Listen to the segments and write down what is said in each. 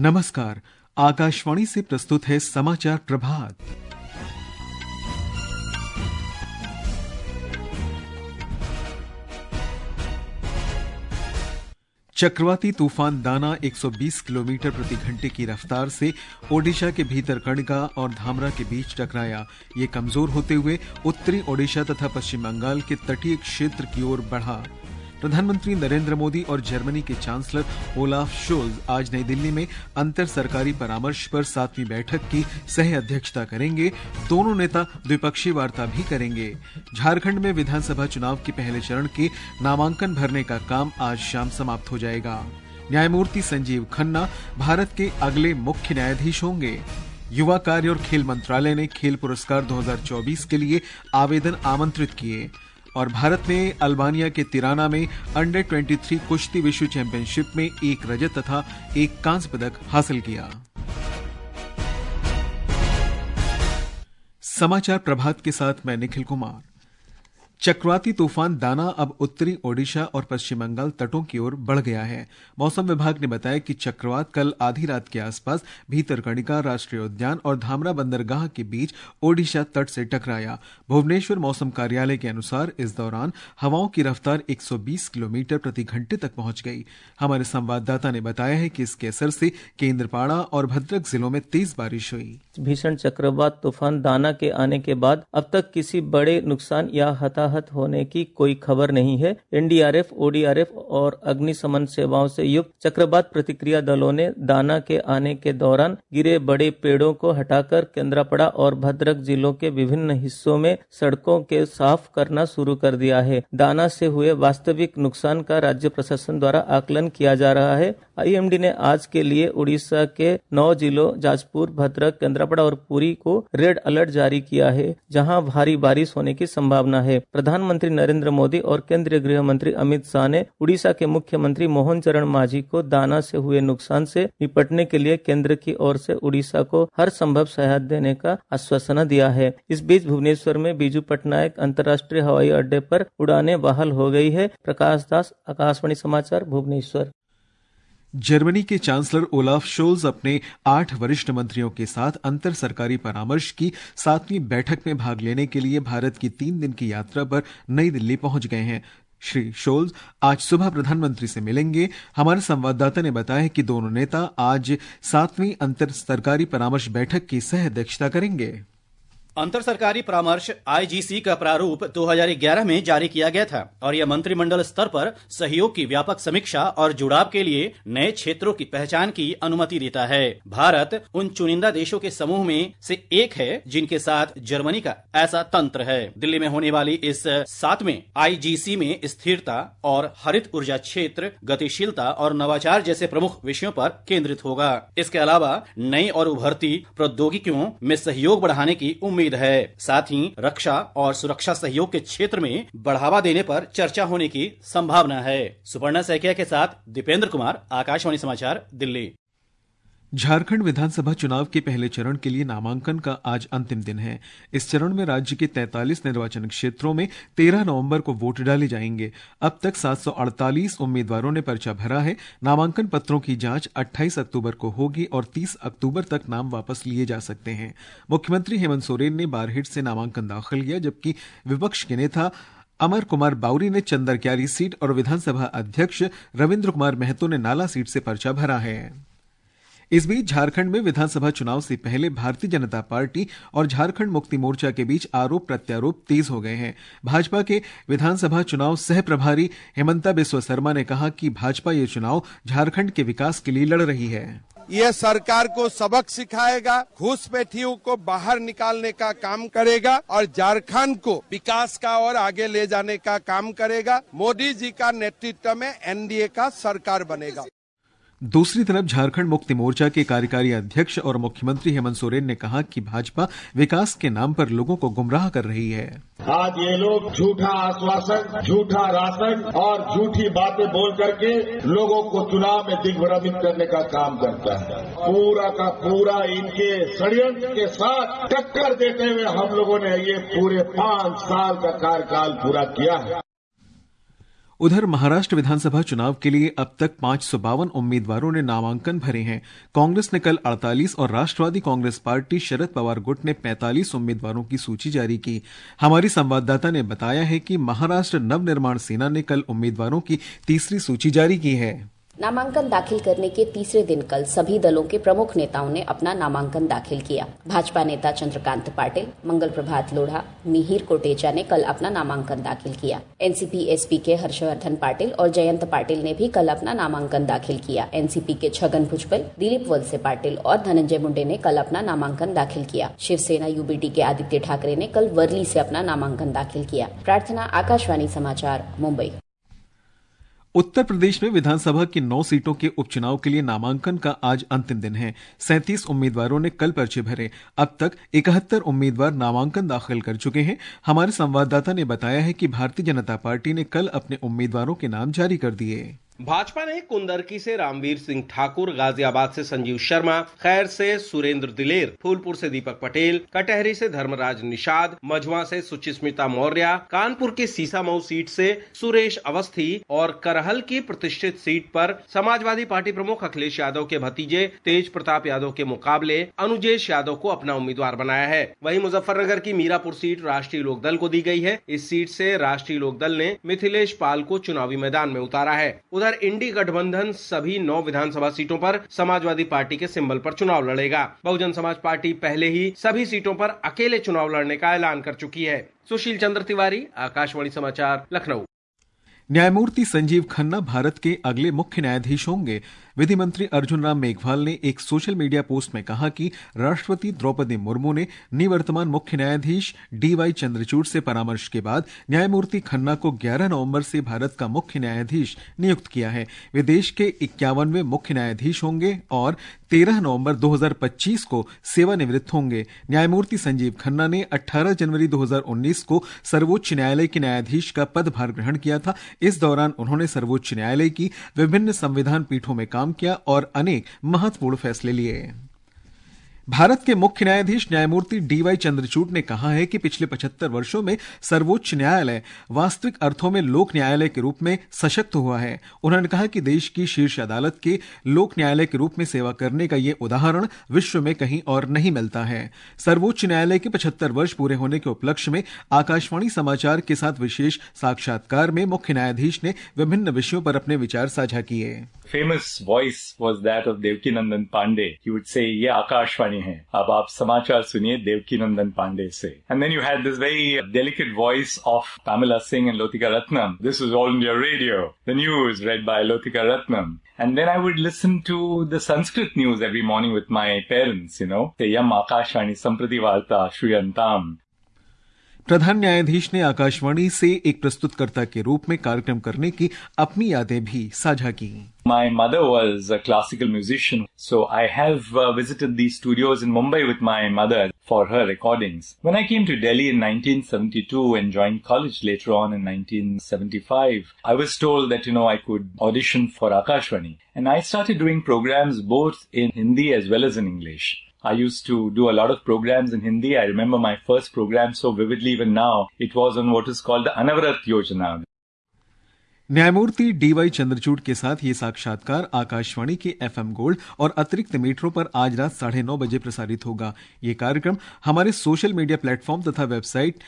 नमस्कार, आकाशवाणी से प्रस्तुत है समाचार प्रभात। चक्रवाती तूफान दाना 120 किलोमीटर प्रति घंटे की रफ्तार से ओडिशा के भीतरकनिका और धामरा के बीच टकराया। ये कमजोर होते हुए उत्तरी ओडिशा तथा पश्चिम बंगाल के तटीय क्षेत्र की ओर बढ़ा। प्रधानमंत्री नरेंद्र मोदी और जर्मनी के चांसलर ओलाफ शोल्ज आज नई दिल्ली में अंतर सरकारी परामर्श पर 7वीं बैठक की सह अध्यक्षता करेंगे। दोनों नेता द्विपक्षीय वार्ता भी करेंगे। झारखंड में विधानसभा चुनाव के पहले चरण के नामांकन भरने का काम आज शाम समाप्त हो जाएगा। न्यायमूर्ति संजीव खन्ना भारत के अगले मुख्य न्यायाधीश होंगे। युवा कार्य और खेल मंत्रालय ने खेल पुरस्कार 2024 के लिए आवेदन आमंत्रित किए। और भारत ने अल्बानिया के तिराना में अंडर 23 कुश्ती विश्व चैंपियनशिप में 1 रजत तथा 1 कांस्य पदक हासिल किया। समाचार प्रभात के साथ मैं निखिल कुमार। चक्रवाती तूफान दाना अब उत्तरी ओडिशा और पश्चिम बंगाल तटों की ओर बढ़ गया है। मौसम विभाग ने बताया कि चक्रवात कल आधी रात के आसपास भीतरकनिका राष्ट्रीय उद्यान और धामरा बंदरगाह के बीच ओडिशा तट से टकराया। भुवनेश्वर मौसम कार्यालय के अनुसार इस दौरान हवाओं की रफ्तार 120 किलोमीटर प्रति घंटे तक पहुंच गई। हमारे संवाददाता ने बताया है कि इसके असर से केंद्रपाड़ा और भद्रक जिलों में तेज बारिश हुई। भीषण चक्रवात तूफान दाना के आने के बाद अब तक किसी बड़े नुकसान या हताहत होने की कोई खबर नहीं है। एनडीआरएफ, ओडीआरएफ और अग्निशमन सेवाओं से युक्त चक्रवात प्रतिक्रिया दलों ने दाना के आने के दौरान गिरे बड़े पेड़ों को हटाकर केंद्रापड़ा और भद्रक जिलों के विभिन्न हिस्सों में सड़कों के साफ करना शुरू कर दिया है। दाना से हुए वास्तविक नुकसान का राज्य प्रशासन द्वारा आकलन किया जा रहा है। आईएमडी ने आज के लिए उड़ीसा के 9 जिलों जाजपुर, भद्रक, केंद्रापड़ा और पुरी को रेड अलर्ट जारी किया है, जहां भारी बारिश होने की संभावना है। प्रधानमंत्री नरेंद्र मोदी और केंद्रीय गृह मंत्री अमित शाह ने उड़ीसा के मुख्यमंत्री मोहन चरण मांझी को दाना से हुए नुकसान से निपटने के लिए केंद्र की ओर से उड़ीसा को हर संभव सहायता देने का आश्वासन दिया है। इस बीच भुवनेश्वर में बीजू पटनायक अंतर्राष्ट्रीय हवाई अड्डे पर उड़ानें बहाल हो गई है। प्रकाश दास, आकाशवाणी समाचार, भुवनेश्वर। जर्मनी के चांसलर ओलाफ शोल्ज अपने 8 वरिष्ठ मंत्रियों के साथ अंतर सरकारी परामर्श की 7वीं बैठक में भाग लेने के लिए भारत की 3 दिन की यात्रा पर नई दिल्ली पहुंच गए हैं। श्री शोल्ज आज सुबह प्रधानमंत्री से मिलेंगे। हमारे संवाददाता ने बताया कि दोनों नेता आज 7वीं अंतर सरकारी परामर्श बैठक की सह अध्यक्षता करेंगे। अंतर सरकारी परामर्श आईजीसी का प्रारूप 2011 में जारी किया गया था और यह मंत्रिमंडल स्तर पर सहयोग की व्यापक समीक्षा और जुड़ाव के लिए नए क्षेत्रों की पहचान की अनुमति देता है। भारत उन चुनिंदा देशों के समूह में से एक है जिनके साथ जर्मनी का ऐसा तंत्र है। दिल्ली में होने वाली इस 7वें आईजीसी में स्थिरता और हरित ऊर्जा क्षेत्र, गतिशीलता और नवाचार जैसे प्रमुख विषयों पर केंद्रित होगा। इसके अलावा नई और उभरती प्रौद्योगिकियों में सहयोग बढ़ाने की उम्मीद है। साथ ही रक्षा और सुरक्षा सहयोग के क्षेत्र में बढ़ावा देने पर चर्चा होने की संभावना है। सुपर्णा सैकिया के साथ दीपेंद्र कुमार, आकाशवाणी समाचार, दिल्ली। झारखंड विधानसभा चुनाव के पहले चरण के लिए नामांकन का आज अंतिम दिन है। इस चरण में राज्य के 43 निर्वाचन क्षेत्रों में 13 नवंबर को वोट डाले जाएंगे। अब तक 748 उम्मीदवारों ने पर्चा भरा है। नामांकन पत्रों की जांच 28 अक्टूबर को होगी और 30 अक्टूबर तक नाम वापस लिए जा सकते हैं। मुख्यमंत्री हेमंत सोरेन ने बारहेट से नामांकन दाखिल किया, जबकि विपक्ष के नेता अमर कुमार बावरी ने चंदरक्यारी सीट और विधानसभा अध्यक्ष रविंद्र कुमार महतो ने नाला सीट से पर्चा भरा है। इस बीच झारखंड में विधानसभा चुनाव से पहले भारतीय जनता पार्टी और झारखंड मुक्ति मोर्चा के बीच आरोप प्रत्यारोप तेज हो गए हैं। भाजपा के विधानसभा चुनाव सह प्रभारी हेमंता बिस्वा शर्मा ने कहा कि भाजपा ये चुनाव झारखंड के विकास के लिए लड़ रही है। ये सरकार को सबक सिखाएगा, घुसपैठियों को बाहर निकालने का काम करेगा और झारखंड को विकास का और आगे ले जाने का काम करेगा। मोदी जी का नेतृत्व में एनडीए का सरकार बनेगा। दूसरी तरफ झारखंड मुक्ति मोर्चा के कार्यकारी अध्यक्ष और मुख्यमंत्री हेमंत सोरेन ने कहा कि भाजपा विकास के नाम पर लोगों को गुमराह कर रही है। आज ये लोग झूठा आश्वासन, झूठा राशन और झूठी बातें बोल करके लोगों को चुनाव में दिग्भ्रमित करने का काम करता है। पूरा का पूरा इनके षड्यंत्र के साथ टक्कर देते हुए हम लोगों ने ये पूरे 5 साल का कार्यकाल पूरा किया है। उधर महाराष्ट्र विधानसभा चुनाव के लिए अब तक 552 उम्मीदवारों ने नामांकन भरे हैं। कांग्रेस ने कल 48 और राष्ट्रवादी कांग्रेस पार्टी शरद पवार गुट ने 45 उम्मीदवारों की सूची जारी की। हमारी संवाददाता ने बताया है कि महाराष्ट्र नवनिर्माण सेना ने कल उम्मीदवारों की तीसरी सूची जारी की है। नामांकन दाखिल करने के तीसरे दिन कल सभी दलों के प्रमुख नेताओं ने अपना नामांकन दाखिल किया। भाजपा नेता चंद्रकांत पाटिल, मंगल प्रभात लोढ़ा, मिहिर कोटेचा ने कल अपना नामांकन दाखिल किया। एनसीपी एसपी के हर्षवर्धन पाटिल और जयंत पाटिल ने भी कल अपना नामांकन दाखिल किया। एनसीपी के छगन भुजबल, दिलीप वलसे पाटिल और धनंजय मुंडे ने कल अपना नामांकन दाखिल किया। शिवसेना यूबीटी के आदित्य ठाकरे ने कल वर्ली से अपना नामांकन दाखिल किया। प्रार्थना, आकाशवाणी समाचार, मुंबई। उत्तर प्रदेश में विधानसभा की 9 सीटों के उपचुनाव के लिए नामांकन का आज अंतिम दिन है। 37 उम्मीदवारों ने कल पर्चे भरे। अब तक 71 उम्मीदवार नामांकन दाखिल कर चुके हैं। हमारे संवाददाता ने बताया है कि भारतीय जनता पार्टी ने कल अपने उम्मीदवारों के नाम जारी कर दिए। भाजपा ने कुंदरकी से रामवीर सिंह ठाकुर, गाजियाबाद से संजीव शर्मा, खैर से सुरेंद्र दिलेर, फूलपुर से दीपक पटेल, कटहरी से धर्मराज निषाद, मझवा से सुचिस्मिता मौर्य, कानपुर की सीसामऊ सीट से सुरेश अवस्थी और करहल की प्रतिष्ठित सीट पर समाजवादी पार्टी प्रमुख अखिलेश यादव के भतीजे तेज प्रताप यादव के मुकाबले अनुजेश यादव को अपना उम्मीदवार बनाया है। वहीं मुजफ्फरनगर की मीरापुर सीट राष्ट्रीय लोकदल को दी गई है। इस सीट से राष्ट्रीय लोकदल ने मिथिलेश पाल को चुनावी मैदान में उतारा है। उधर इंडी गठबंधन सभी 9 विधानसभा सीटों पर समाजवादी पार्टी के सिंबल पर चुनाव लड़ेगा। बहुजन समाज पार्टी पहले ही सभी सीटों पर अकेले चुनाव लड़ने का ऐलान कर चुकी है। सुशील चंद्र तिवारी, आकाशवाणी समाचार, लखनऊ। न्यायमूर्ति संजीव खन्ना भारत के अगले मुख्य न्यायाधीश होंगे। विधि मंत्री अर्जुन राम मेघवाल ने एक सोशल मीडिया पोस्ट में कहा कि राष्ट्रपति द्रौपदी मुर्मू ने निवर्तमान मुख्य न्यायाधीश डीवाई चंद्रचूड़ से परामर्श के बाद न्यायमूर्ति खन्ना को 11 नवंबर से भारत का मुख्य न्यायाधीश नियुक्त किया है। वे देश के 51वें मुख्य न्यायाधीश होंगे और 13 नवंबर 2025 को सेवानिवृत्त होंगे। न्यायमूर्ति संजीव खन्ना ने 18 जनवरी 2019 को सर्वोच्च न्यायालय के न्यायाधीश का पदभार ग्रहण किया था। इस दौरान उन्होंने सर्वोच्च न्यायालय की विभिन्न संविधान पीठों में काम किया और अनेक महत्वपूर्ण फैसले लिए। भारत के मुख्य न्यायाधीश न्यायमूर्ति डीवाई चंद्रचूड़ ने कहा है कि पिछले 75 वर्षों में सर्वोच्च न्यायालय वास्तविक अर्थों में लोक न्यायालय के रूप में सशक्त हुआ है। उन्होंने कहा कि देश की शीर्ष अदालत के लोक न्यायालय के रूप में सेवा करने का ये उदाहरण विश्व में कहीं और नहीं मिलता है। सर्वोच्च न्यायालय के 75 वर्ष पूरे होने के उपलक्ष्य में आकाशवाणी समाचार के साथ विशेष साक्षात्कार में मुख्य न्यायाधीश ने विभिन्न विषयों पर अपने विचार साझा किए। Famous voice was that of Devkinandan Pandey. He would say, "ये आकाशवाणी है, अब आप समाचार सुनिए Devkinandan Pandey से." And then you had this very delicate voice of Pamela Singh and Lotika Ratnam. This was All India Radio. The news read by Lotika Ratnam. And then I would listen to the Sanskrit news every morning with my parents, Say, Yam Akashvani Samprati Varta Shruyantam. प्रधान न्यायाधीश ने आकाशवाणी से एक प्रस्तुतकर्ता के रूप में कार्यक्रम करने की अपनी यादें भी साझा की। My mother was a classical musician, so I have visited these studios in Mumbai with my mother for her recordings. When I came to Delhi in 1972 and joined college later on in 1975, I was told that, I could audition for Akashvani. And I started doing programs both in Hindi as well as in English. I used to do a lot of programs in Hindi. I remember my first program so vividly even now. It was on what is called the Anavarat Yojana. न्यायमूर्ति D Y Chandrachud के साथ ये साक्षात्कार आकाशवाणी के FM gold और अतिरिक्त मीटरों पर आज रात 9:30 बजे प्रसारित होगा। ये कार्यक्रम हमारे सोशल मीडिया प्लेटफॉर्म तथा वेबसाइट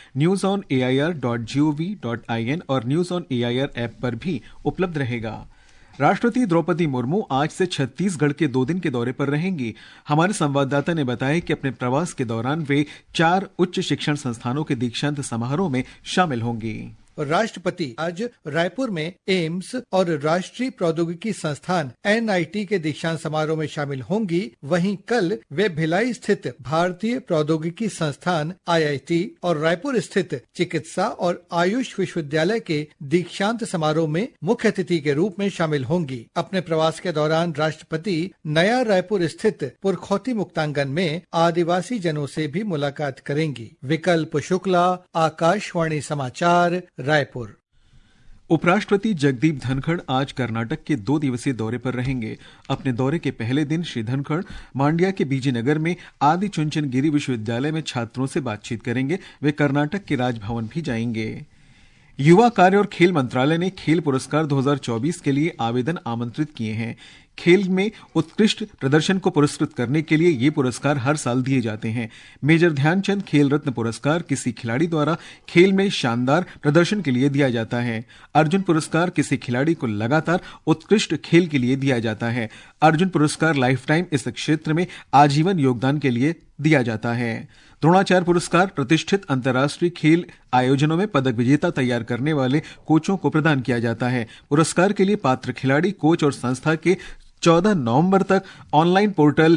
newsonair.gov.in और न्यूज ऑन एआईआर ऐप पर भी उपलब्ध रहेगा। राष्ट्रपति द्रौपदी मुर्मू आज से छत्तीसगढ़ के 2 दिन के दौरे पर रहेंगी। हमारे संवाददाता ने बताया कि अपने प्रवास के दौरान वे 4 उच्च शिक्षण संस्थानों के दीक्षांत समारोह में शामिल होंगी। राष्ट्रपति आज रायपुर में एम्स और राष्ट्रीय प्रौद्योगिकी संस्थान NIT के दीक्षांत समारोह में शामिल होंगी। वहीं कल वे भिलाई स्थित भारतीय प्रौद्योगिकी संस्थान IIT और रायपुर स्थित चिकित्सा और आयुष विश्वविद्यालय के दीक्षांत समारोह में मुख्य अतिथि के रूप में शामिल होंगी। अपने प्रवास के दौरान राष्ट्रपति नया रायपुर स्थित पुरखौती मुक्तांगन में आदिवासी जनों से भी मुलाकात करेंगी। विकल्प शुक्ला, आकाशवाणी समाचार, रायपुर। उपराष्ट्रपति जगदीप धनखड़ आज कर्नाटक के 2 दिवसीय दौरे पर रहेंगे। अपने दौरे के पहले दिन श्री धनखड़ मांड्या के बीजीनगर में आदि चुनचनगिरी विश्वविद्यालय में छात्रों से बातचीत करेंगे। वे कर्नाटक के राजभवन भी जाएंगे। युवा कार्य और खेल मंत्रालय ने खेल पुरस्कार 2024 के लिए आवेदन आमंत्रित किए हैं। खेल में उत्कृष्ट प्रदर्शन को पुरस्कृत करने के लिए ये पुरस्कार हर साल दिए जाते हैं। मेजर ध्यानचंद खेल रत्न पुरस्कार किसी खिलाड़ी द्वारा खेल में शानदार प्रदर्शन के लिए दिया जाता है। अर्जुन पुरस्कार किसी खिलाड़ी को लगातार उत्कृष्ट खेल के लिए दिया जाता है। अर्जुन पुरस्कार लाइफ टाइम इस क्षेत्र में आजीवन योगदान के लिए दिया जाता है। द्रोणाचार्य पुरस्कार प्रतिष्ठित अंतर्राष्ट्रीय खेल आयोजनों में पदक विजेता तैयार करने वाले कोचों को प्रदान किया जाता है। पुरस्कार के लिए पात्र खिलाड़ी, कोच और संस्था के 14 नवंबर तक ऑनलाइन पोर्टल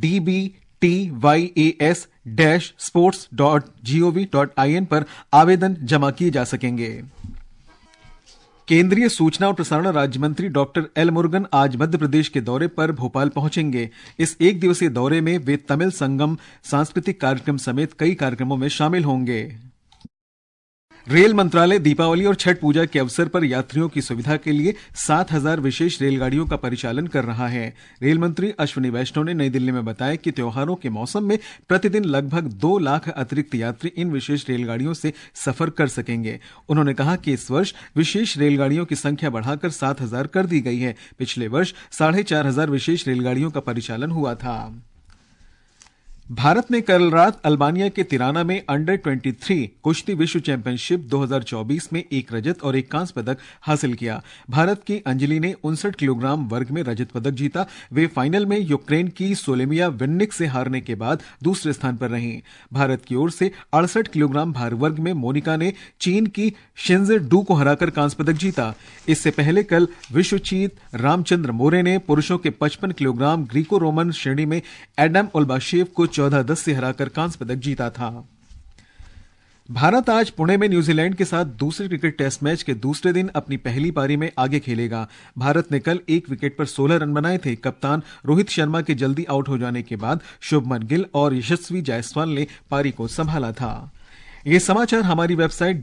dbtys-sports.gov.in पर आवेदन जमा किए जा सकेंगे। केंद्रीय सूचना और प्रसारण राज्य मंत्री डॉक्टर एल मुरुगन आज मध्य प्रदेश के दौरे पर भोपाल पहुंचेंगे। इस एक दिवसीय दौरे में वे तमिल संगम सांस्कृतिक कार्यक्रम समेत कई कार्यक्रमों में शामिल होंगे। रेल मंत्रालय दीपावली और छठ पूजा के अवसर पर यात्रियों की सुविधा के लिए 7,000 विशेष रेलगाड़ियों का परिचालन कर रहा है। रेल मंत्री अश्विनी वैष्णव ने नई दिल्ली में बताया कि त्योहारों के मौसम में प्रतिदिन लगभग 2 लाख अतिरिक्त यात्री इन विशेष रेलगाड़ियों से सफर कर सकेंगे। उन्होंने कहा कि इस वर्ष विशेष रेलगाड़ियों की संख्या बढ़ाकर 7,000 कर दी गई है। पिछले वर्ष 4,500 विशेष रेलगाड़ियों का परिचालन हुआ था। भारत ने कल रात अल्बानिया के तिराना में अंडर 23 कुश्ती विश्व चैंपियनशिप 2024 में 1 रजत और 1 कांस्य पदक हासिल किया। भारत की अंजलि ने 59 किलोग्राम वर्ग में रजत पदक जीता। वे फाइनल में यूक्रेन की सोलेमिया विन्निक से हारने के बाद दूसरे स्थान पर रहीं। भारत की ओर से 68 किलोग्राम भार वर्ग में मोनिका ने चीन की शिंजे डू को हराकर कांस्य पदक जीता। इससे पहले कल विश्वचीत रामचंद्र मोरे ने पुरुषों के 55 किलोग्राम ग्रीको रोमन श्रेणी में एडम ओल्बाशेव को 14-10 से हराकर कांस्य पदक जीता था। भारत आज पुणे में न्यूजीलैंड के साथ दूसरे क्रिकेट टेस्ट मैच के दूसरे दिन अपनी पहली पारी में आगे खेलेगा। भारत ने कल 1 विकेट पर 16 रन बनाए थे। कप्तान रोहित शर्मा के जल्दी आउट हो जाने के बाद शुभमन गिल और यशस्वी जायसवाल ने पारी को संभाला था। ये समाचार हमारी वेबसाइट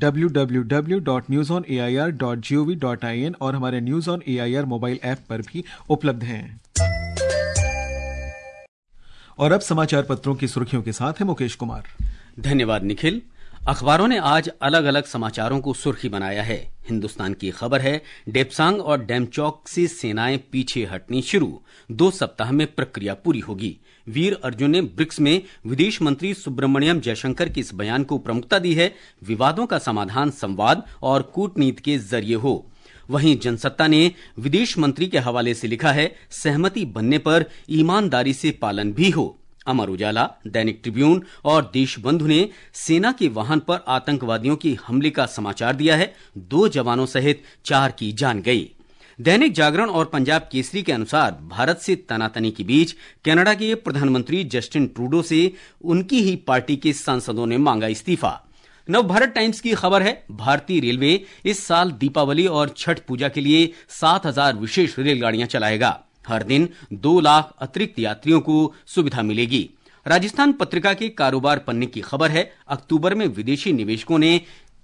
www.newsonair.gov.in और हमारे news on AIR mobile app पर भी उपलब्ध हैं। और अब समाचार पत्रों की सुर्खियों के साथ है मुकेश कुमार। धन्यवाद निखिल। अखबारों ने आज अलग अलग समाचारों को सुर्खी बनाया है। हिंदुस्तान की खबर है, डेप्सांग और डेमचौक से सेनाएं पीछे हटनी शुरू, 2 सप्ताह में प्रक्रिया पूरी होगी। वीर अर्जुन ने ब्रिक्स में विदेश मंत्री सुब्रमण्यम जयशंकर के इस बयान को प्रमुखता दी है। विवादों का समाधान संवाद और कूटनीति के जरिए हो। वहीं जनसत्ता ने विदेश मंत्री के हवाले से लिखा है, सहमति बनने पर ईमानदारी से पालन भी हो। अमर उजाला, दैनिक ट्रिब्यून और देशबंधु ने सेना के वाहन पर आतंकवादियों की हमले का समाचार दिया है। 2 जवानों सहित 4 की जान गई। दैनिक जागरण और पंजाब केसरी के अनुसार भारत से तनातनी के बीच कनाडा के प्रधानमंत्री जस्टिन ट्रूडो से उनकी ही पार्टी के सांसदों ने मांगा इस्तीफा। नवभारत टाइम्स की खबर है, भारतीय रेलवे इस साल दीपावली और छठ पूजा के लिए 7,000 विशेष रेलगाड़ियां चलाएगा। हर दिन 2 लाख अतिरिक्त यात्रियों को सुविधा मिलेगी। राजस्थान पत्रिका के कारोबार पन्ने की खबर है, अक्टूबर में विदेशी निवेशकों ने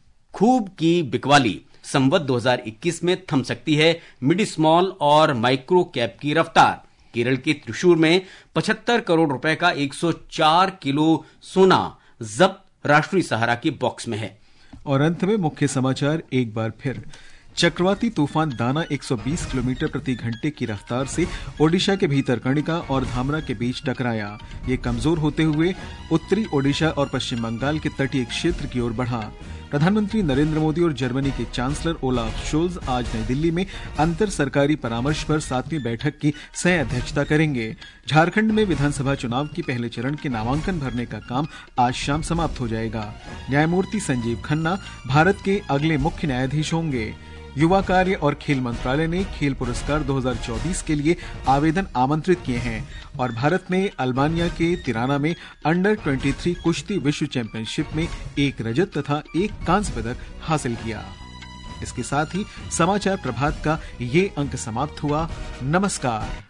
खूब की बिकवाली। संवत 2021 में थम सकती है मिड स्मॉल और माइक्रो कैप की रफ्तार। केरल के त्रिशूर में 75 करोड़ रुपए का 104 किलो सोना जब्त, राष्ट्रीय सहारा के बॉक्स में है। और अंत में मुख्य समाचार एक बार फिर। चक्रवाती तूफान दाना 120 किलोमीटर प्रति घंटे की रफ्तार से ओडिशा के भीतरकनिका और धामरा के बीच टकराया। ये कमजोर होते हुए उत्तरी ओडिशा और पश्चिम बंगाल के तटीय क्षेत्र की ओर बढ़ा। प्रधानमंत्री नरेंद्र मोदी और जर्मनी के चांसलर ओलाफ शोल्ज आज नई दिल्ली में अंतर सरकारी परामर्श पर 7वीं बैठक की सह अध्यक्षता करेंगे। झारखंड में विधानसभा चुनाव की पहले चरण के नामांकन भरने का काम आज शाम समाप्त हो जाएगा। न्यायमूर्ति संजीव खन्ना भारत के अगले मुख्य न्यायाधीश होंगे। युवा कार्य और खेल मंत्रालय ने खेल पुरस्कार 2024 के लिए आवेदन आमंत्रित किए हैं। और भारत ने अल्बानिया के तिराना में अंडर 23 कुश्ती विश्व चैंपियनशिप में 1 रजत तथा 1 कांस्य पदक हासिल किया। इसके साथ ही समाचार प्रभात का ये अंक समाप्त हुआ। नमस्कार।